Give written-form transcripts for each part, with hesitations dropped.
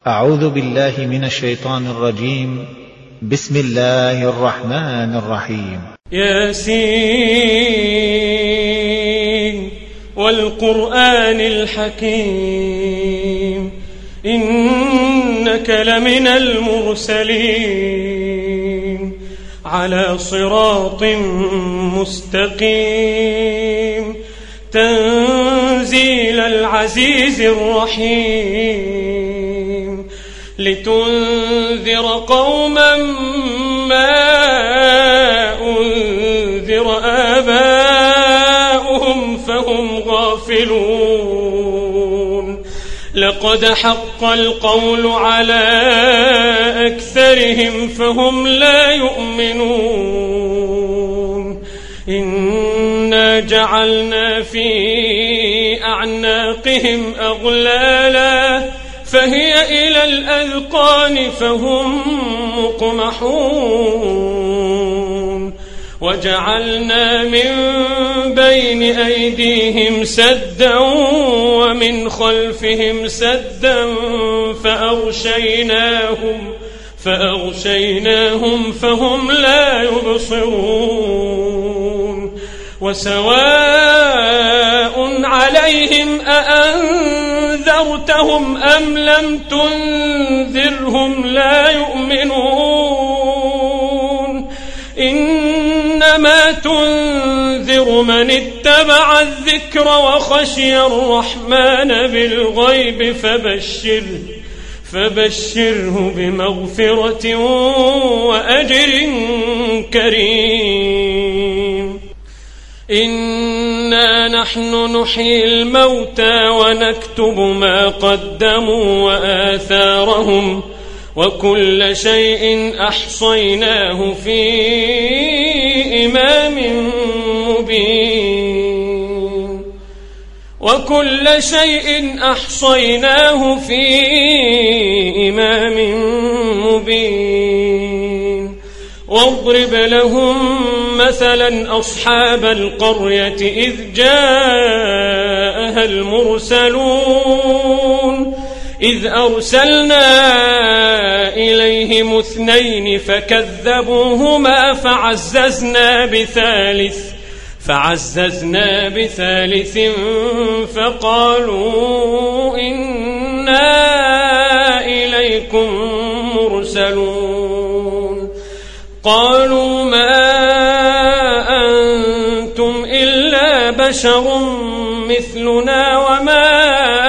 أعوذ بالله من الشيطان الرجيم. بسم الله الرحمن الرحيم. ياسين والقرآن الحكيم إنك لمن المرسلين على صراط مستقيم تنزيل العزيز الرحيم لتنذر قوما ما أنذر آباؤهم فهم غافلون لقد حق القول على أكثرهم فهم لا يؤمنون إنا جعلنا في أعناقهم أغلالا فهي إلى الأذقان فهم مقمحون وجعلنا من بين أيديهم سدا ومن خلفهم سدا فأغشيناهم فهم لا يبصرون وسواء عليهم أأنذرتهم أم لم تنذرهم لا يؤمنون إنما تنذر من اتبع الذكر وخشي الرحمن بالغيب فبشره بمغفرة وأجر كريم إنا نحن نحيي الموتى ونكتب ما قدموا وآثارهم وكل شيء أحصيناه في إمام مبين واضرب لهم مثلا أصحاب القرية إذ جاءها المرسلون إذ أرسلنا إليهم 2 فكذبوهما فعززنا بثالث فقالوا إنا إليكم مرسلون قالوا ما أنتم إلا بشر مثلنا وما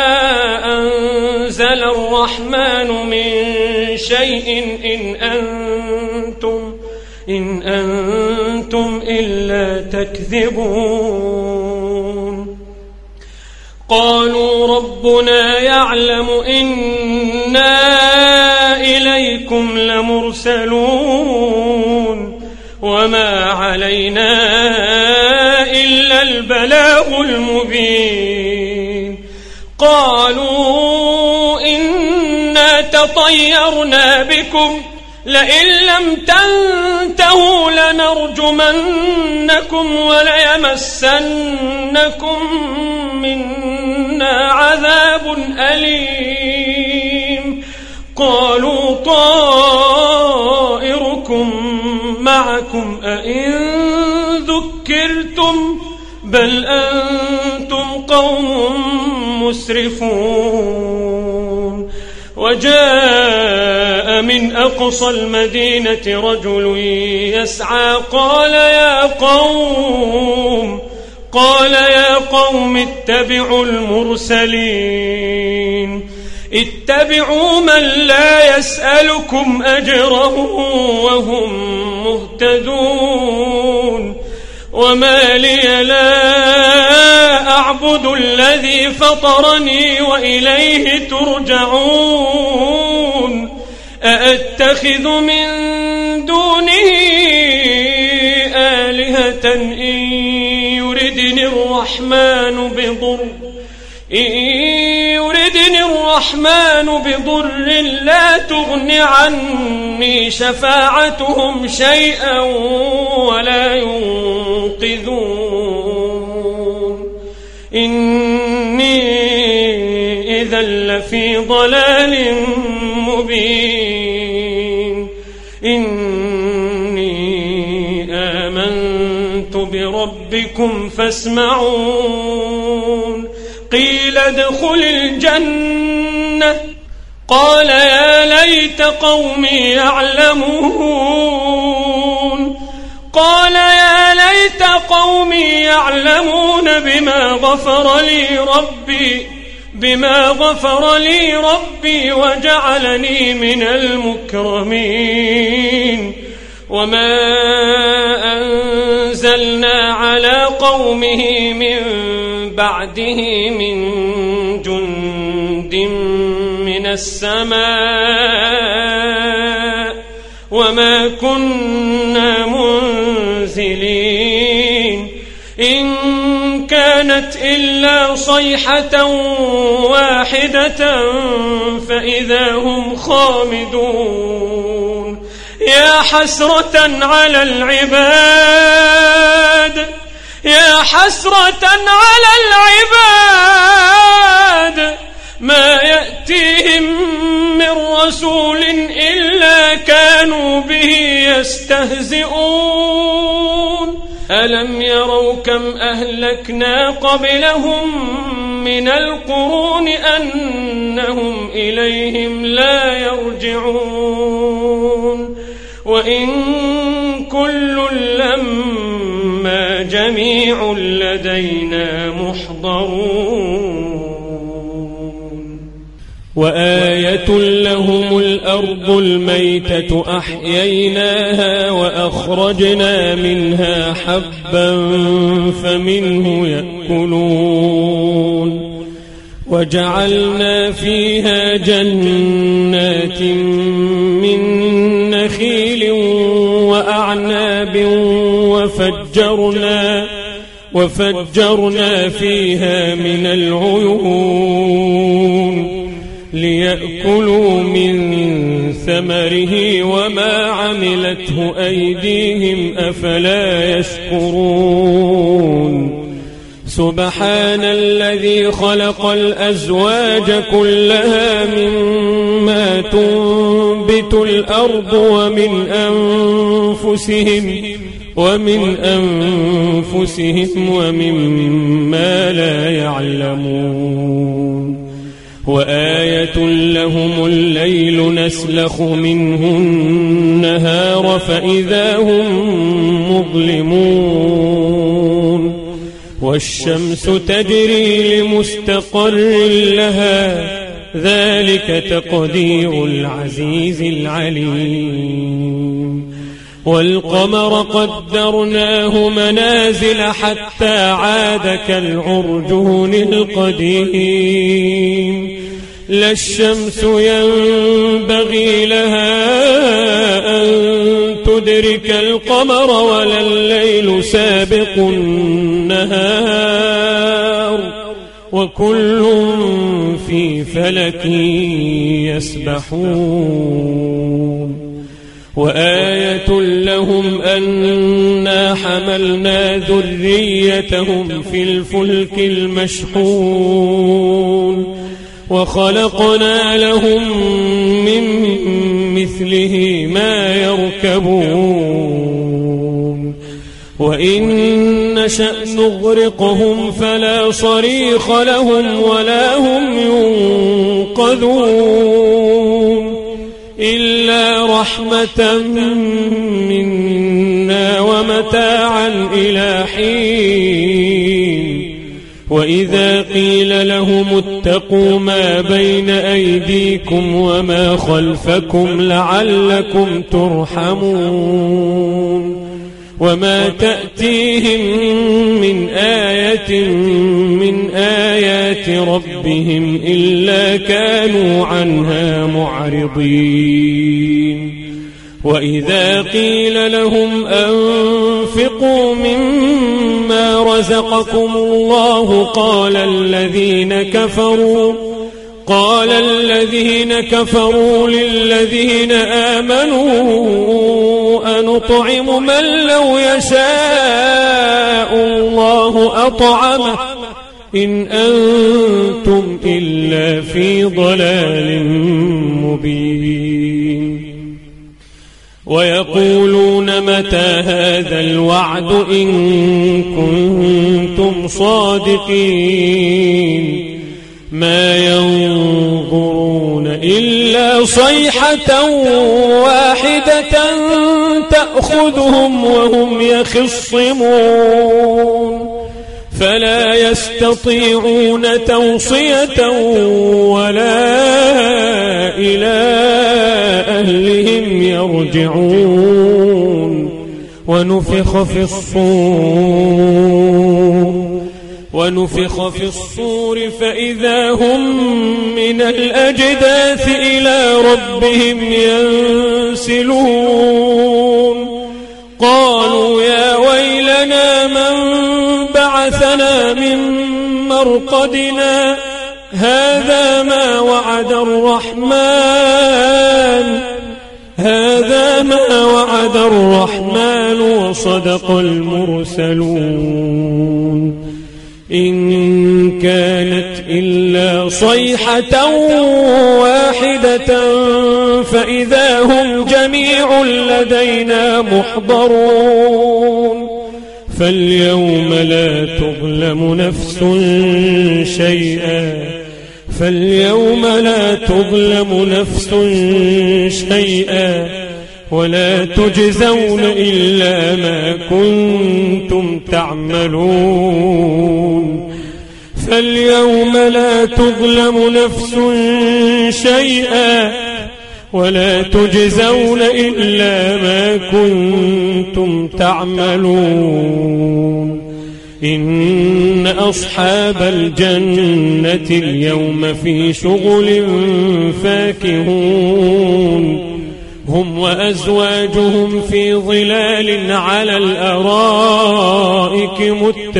أنزل الرحمن من شيء إن أنتم إلا تكذبون قالوا ربنا يعلم إنا إليكم لمرسلون وما علينا إلا البلاغ المبين قالوا إنا تطيرنا بكم لئن لم تنتهوا لنرجمنكم وليمسنكم منا عذاب أليم قالوا طائركم معكم أئن ذكرتم بل أنتم قوم مسرفون وجاء من أقصى المدينة رجل يسعى قال يا قوم اتبعوا المرسلين اتبعوا من لا يسألكم أجره وهم مهتدون وما لي لا أعبد الذي فطرني وإليه ترجعون أأتخذ من دونه آلهة إن يردني الرحمن بضر لا تغن عني شفاعتهم شيئا ولا ينقذون إني إذا لفي ضلال المبين إني آمنت بربكم فاسمعون قيل ادخل الجنة قال يا ليت قومي يعلمون قال يا ليت قومي يعلمون بما غفر لي ربي وجعلني من المكرمين وما أنزلنا على قومه من بعده من جند من السماء وما كنا منزلين إن كانت إلا صيحة واحدة فإذا هم خامدون يا حسرة على العباد ما يأتيهم من رسول إلا كانوا به يستهزئون ألم يروا كم أهلكنا قبلهم من القرون أنهم إليهم لا يرجعون وإن كل لما جميع لدينا محضرون وآية لهم الأرض الميتة أحييناها وأخرجنا منها حبا فمنه يأكلون وجعلنا فيها جنات من نخيل وأعناب وفجرنا فيها من العيون ليأكلوا من ثمره وما عملته أيديهم أفلا يشكرون سبحان الذي خلق الأزواج كلها مما تنبت الأرض ومن أنفسهم ومما لا يعلمون وآية لهم الليل نسلخ منه النهار فإذا هم مظلمون والشمس تجري لمستقر لها ذلك تقدير العزيز العليم والقمر قدرناه منازل حتى عاد كالعرجون القديم لا الشمس ينبغي لها أن تدرك القمر ولا الليل سابق النهار وكل في فلك يسبحون وآية لهم أنا حملنا ذريتهم في الفلك المشحون وخلقنا لهم من مثله ما يركبون وإن نشأ نغرقهم فلا صريخ لهم ولا هم ينقذون إلا رحمة منا ومتاعا إلى حين وإذا قيل لهم اتقوا ما بين أيديكم وما خلفكم لعلكم ترحمون وما تأتيهم من آية من آيات ربهم إلا كانوا عنها معرضين وإذا قيل لهم أنفقوا مما رزقكم الله قال الذين كفروا للذين آمنوا أنطعم من لو يشاء الله أطعمه إن أنتم إلا في ضلال مبين ويقولون متى هذا الوعد إن كنتم صادقين ما ينظرون إلا صيحة واحدة تأخذهم وهم يخصمون فلا يستطيعون توصية ولا إلى أهلهم يرجعون ونفخ في الصور فإذا هم من الأجداث إلى ربهم ينسلون قالوا يا ويلنا من بعثنا من مرقدنا هذا ما وعد الرحمن وصدق المرسلون إن كانت إلا صيحة واحدة فإذا هم جميع لدينا محضرون فاليوم لا تظلم نفس شيئا ولا تجزون إلا ما كنتم تعملون فاليوم لا تظلم نفس شيئا ولا تجزون إلا ما كنتم تعملون إن أصحاب الجنة اليوم في شغل فاكهون هم وأزواجهم في ظلال على الأرائك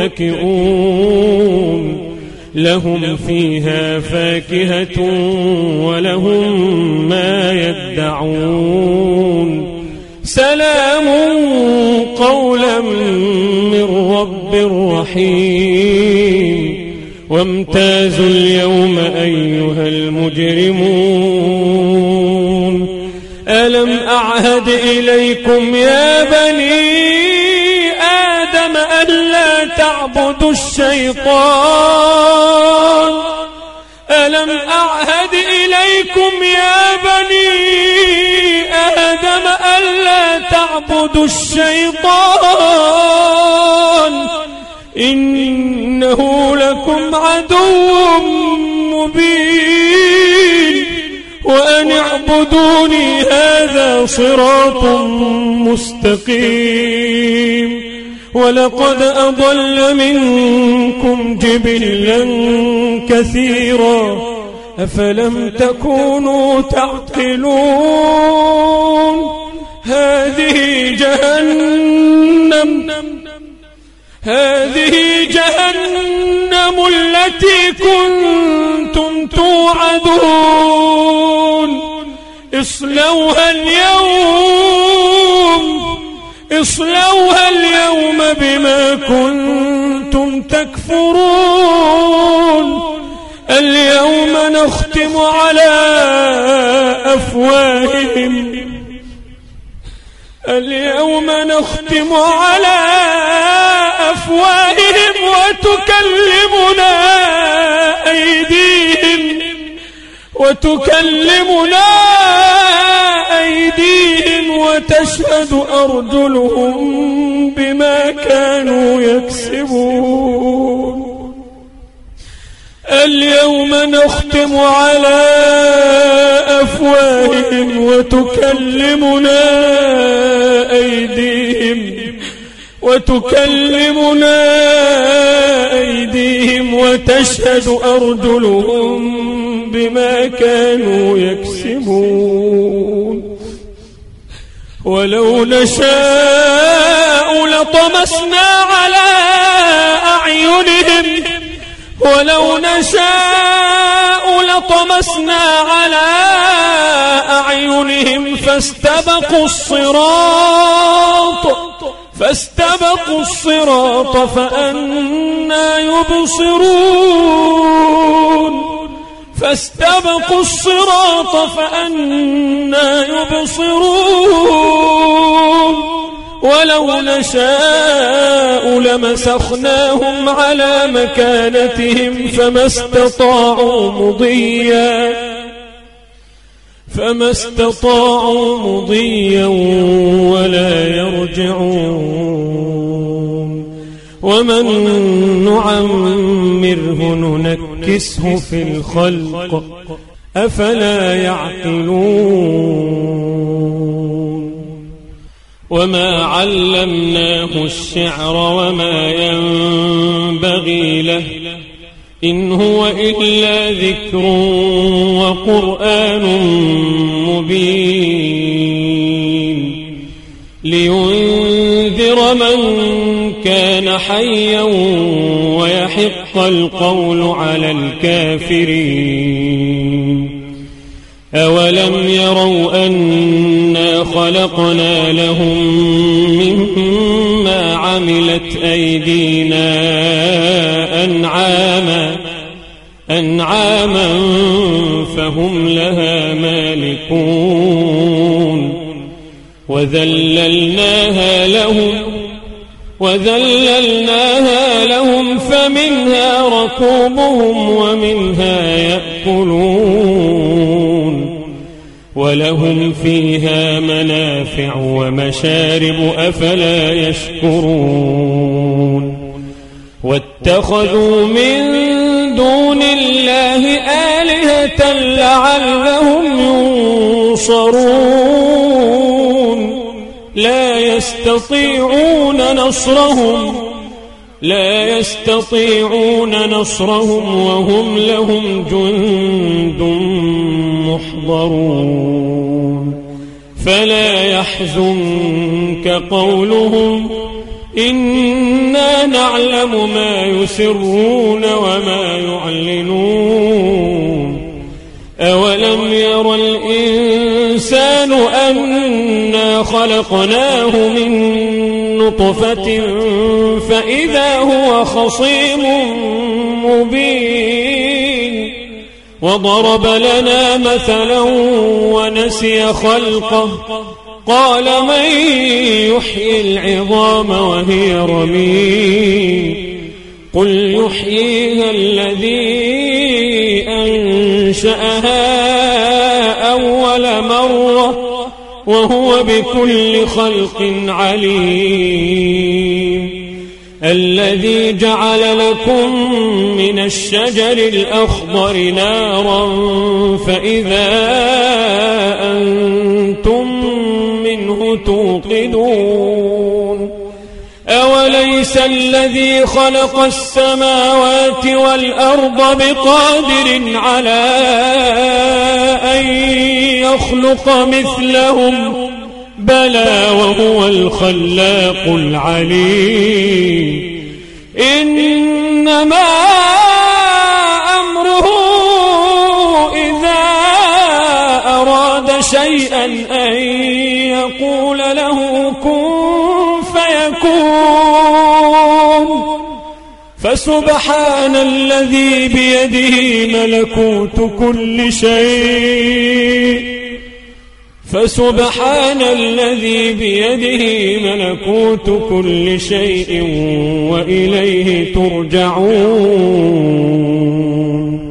متكئون لهم فيها فاكهة ولهم ما يدعون سلام قولا من رب رحيم وامتازوا اليوم أيها المجرمون ألم أعهد إليكم يا بني آدم ألا تعبدوا الشيطان ألم أعهد إليكم يا بني آدم ألا تعبدوا الشيطان إنه لكم عدو مبين وأن اعبدوني هذا صراط مستقيم ولقد أضل منكم جبلا كثيرا أفلم تكونوا تعقلون هذه جهنم التي كنتم توعدون اصلوها اليوم بما كنتم تكفرون اليوم نختم على أفواههم وتكلمنا أيديهم وتشهد أرجلهم بما كانوا يكسبون اليوم نختم على أفواههم وتكلمنا أيديهم وتشهد أرجلهم بما كانوا يكسبون ولو نشاء لطمسنا على أعينهم فاستبقوا الصراط فاستبقوا الصراط فأنى يبصرون ولو نشاء لمسخناهم على مكانتهم فما استطاعوا مضيا ولا يرجعون ومن نعمره ننكسه في الخلق أفلا يعقلون وما علمناه الشعر وما ينبغي له إن هو إلا ذكر وقرآن مبين لينذر من كان حيا ويحق القول على الكافرين أولم يروا أنا خلقنا لهم مما عملت أيدينا أنعاما فهم لها مالكون وذللناها لهم فمنها ركوبهم ومنها يأكلون ولهم فيها منافع ومشارب أفلا يشكرون واتخذوا من دون الله آلهة لعلهم ينصرون لا يستطيعون نصرهم وهم لهم جند محضرون فلا يحزنك قولهم إنا نعلم ما يسرون وما يعلنون أولم ير الإنسان أنا خلقناه من نطفة فإذا هو خصيم مبين وضرب لنا مثلا ونسي خلقه قال من يحيي العظام وهي رميم قل يحييها الذي أنشأها أول مرة وهو بكل خلق عليم الذي جعل لكم من الشجر الأخضر نارا فإذا أنتم منه توقدون أوليس الذي خلق السماوات والأرض بقادر على أن يخلق مثلهم بلى وهو الخلاق العليم إنما أمره إذا أراد شيئا أن يقول له كن فيكون فسبحان الذي بيده ملكوت كل شيء وإليه ترجعون